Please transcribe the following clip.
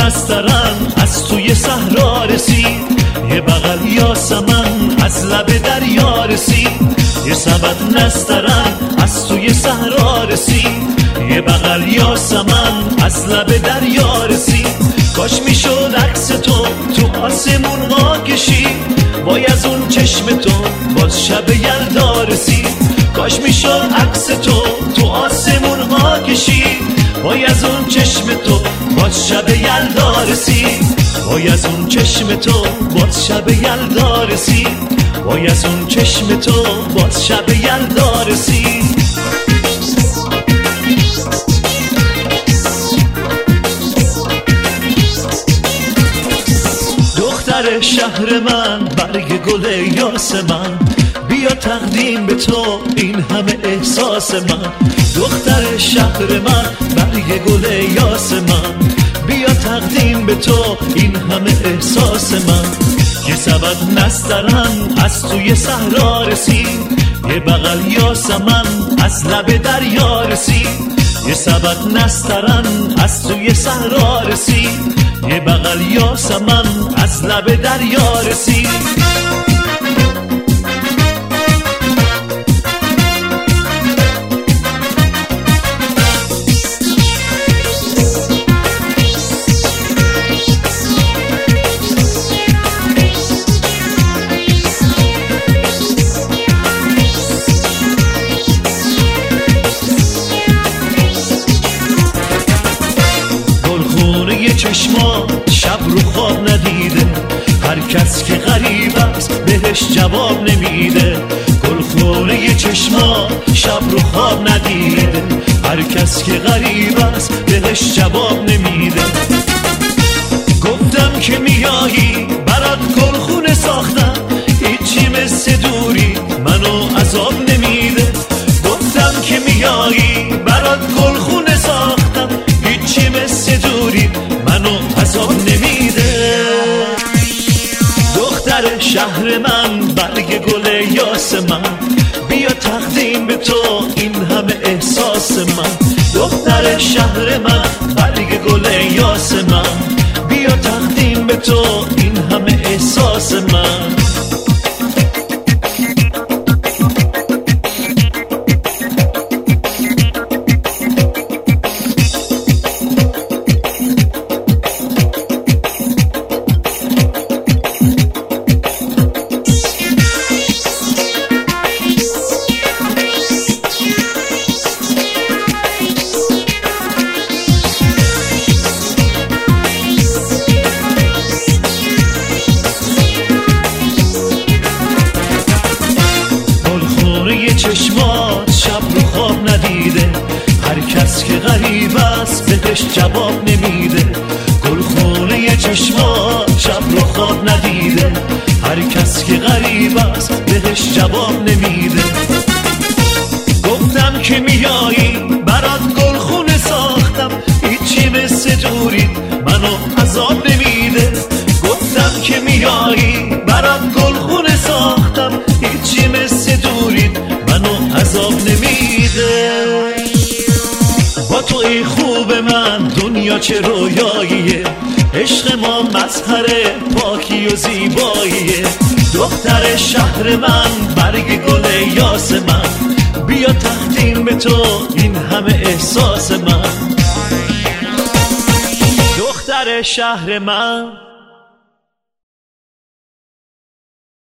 نسترن از توی صحرا رسید، یه بغل یاسمن از لب دریا رسید. یه سبد نسترن از توی صحرا رسید، یه بغل یاسمن از لب دریا رسید. کاش میشد عکس تو آسمون ها کشید، وای از اون چشم تو باز شب یلدا رسید. کاش میشد عکس تو آسمون ها کشید، وای از اون چشم تو باز شب یلدا رسید. وای از اون چشم تو باز شب یلدا رسید، وای از اون چشم تو باز شب یلدا رسید. دختر شهر من، برگ گل یاسمن، بیا تقدیم به تو این همه احساس من. دختر شهر من، برگ گل یاسمن، بیا تقدیم به تو این همه احساس من. یه سبد نسترن از توی صحرا رسید، یه بغل یاسمن از لب دریا رسید. یه سبد نسترن از توی صحرا رسید، یه بغل یاسمن از لب دریا رسید. چشما شب رو خواب ندیده، هر کس که غریب است بهش جواب نمیده. گلخونه چشما شب رو خواب ندیده، هر کس که غریب است بهش جواب نمیده. گفتم که میایی برات گلخونه ساختم، هیچی مثل دوری منو عذاب نمیده. گفتم که میایی برات گلخونه ساختم، هیچی مثل دوری منو عذاب نمیده. دختر شهر من، برگ گل یاسمن، بیا تقدیم به تو این همه احساس من. دختر شهر من، برگ گل یاسمن، بیا تقدیم به تو این همه احساس من. چشمات شب رو خواب ندیده، هر کس که غریب است بهش جواب نمیده. گلخونه چشمات شب رو خواب ندیده، هر کس که غریب است بهش جواب نمیده. گفتم که میایی برات گلخونه ساختم، هیچی مثل دوری منو عذاب نمیده. گفتم که میایی برات گلخونه ساختم، هیچی مثل دوری منو عذاب نمیده. با تو ای خوب من دنیا چه رویاییه، عشق ما مظهر پاکی و زیباییه. دختر شهر من، برگ گل یاسمن، بیا تقدیم به تو این همه احساس من. دختر شهر من.